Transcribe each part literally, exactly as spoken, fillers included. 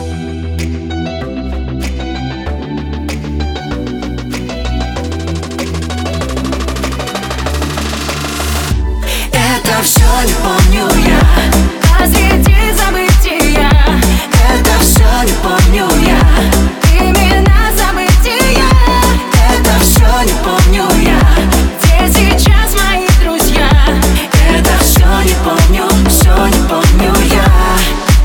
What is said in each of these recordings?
Это все не помню я посреди забытия. Это все не помню я имена забытия. Это все не помню я где сейчас мои друзья. Это все не помню, все не помню я.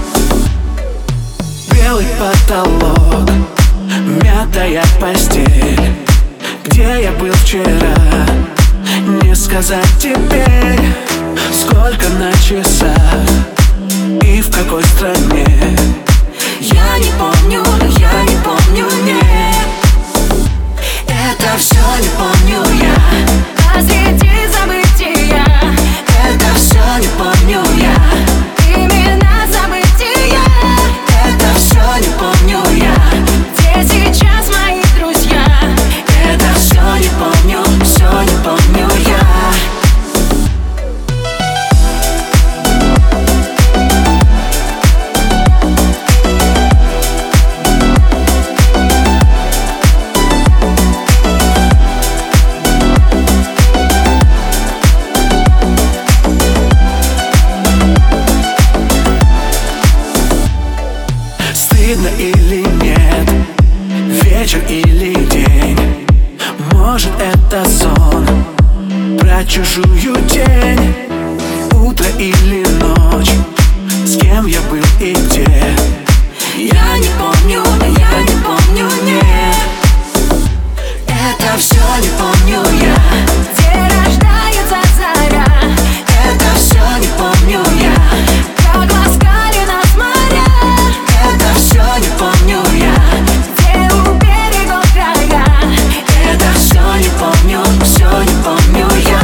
Белый потолок, мятая постель. Где я был вчера, не сказать теперь. Сколько на часах и в какой стране, я не помню, я не помню, нет. Это все не помню я посреди забытия. Это все не помню я имена забытия. Это все не помню я где сейчас мои друзья. Это все не помню, все не помню я. Стыдно или нет, вечер или день, может это сон про чужую тень. Утро или ночь, с кем я был и где, Я не помню, я не помню, нет. Это все не помню я где рождается заря. Это все не помню я как ласкали нас моря. Это все не помню я где у берегов края. Это все не помню, все не помню я.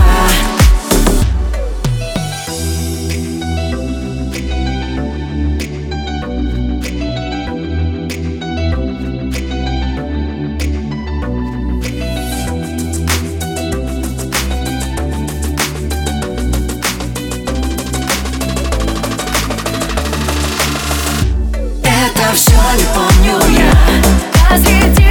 Это все не помню я посреди